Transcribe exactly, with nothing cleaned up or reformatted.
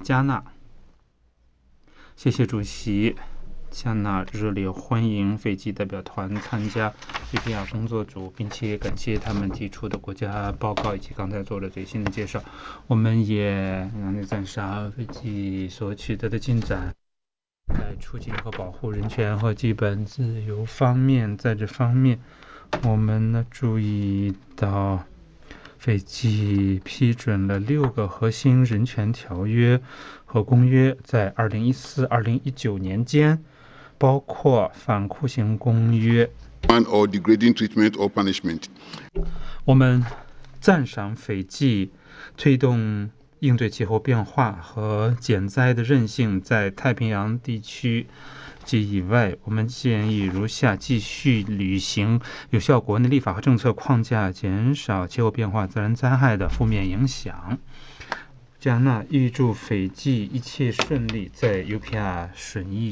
加纳。谢谢主席。加纳热烈欢迎斐济代表团参加 U P R 工作组，并且感谢他们提出的国家报告以及刚才做的最新的介绍。我们也赞赏斐济所取得的进展，在促进和保护人权和基本自由方面，在这方面我们呢注意到斐济批准了六个核心人权条约和公约，在二零一四至二零一九年间，包括反酷刑公约。 or degrading treatment or punishment. 我们赞赏斐济推动应对气候变化和减灾的韧性，在太平洋地区及以外，我们建议如下：继续履行有效国内立法和政策框架，减少气候变化自然灾害的负面影响。加纳预祝斐济一切顺利，在 U P R 审议